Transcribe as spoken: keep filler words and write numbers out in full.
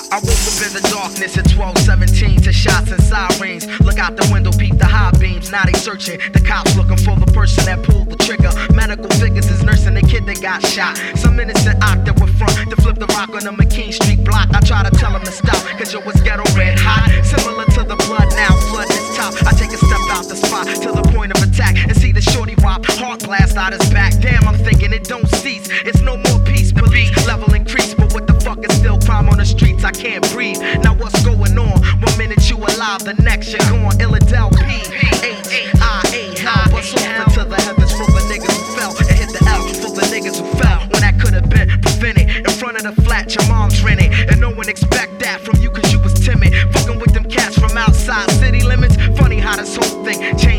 I woke up in the darkness at twelve seventeen to shots and sirens. Look out the window, peep the high beams. Now they searching. The cops looking for the person that pulled the trigger. Medical figures is nursing the kid that got shot. Some innocent oct that were front to flip the rock on the McKean Street block. I try to tell him to stop, cause yo, it's ghetto red hot. Similar to the blood now, flooding his top. I take a step out the spot to the point of attack and see the shorty wop, heart blast out his back. Damn, I'm thinking it don't cease. It's no more peace, police level increase. But what the fuck is still crime on the streets? I can't breathe. Now what's going on? One minute you alive, the next you're gone. Illidel P H I A Hell. Bust off into the heavens for the niggas who fell and hit the L for the niggas who fell when that could have been prevented. In front of the flat, your mom's renting, and no one expect that from you cause you was timid. Fucking with them cats from outside city limits. Funny how this whole thing changed.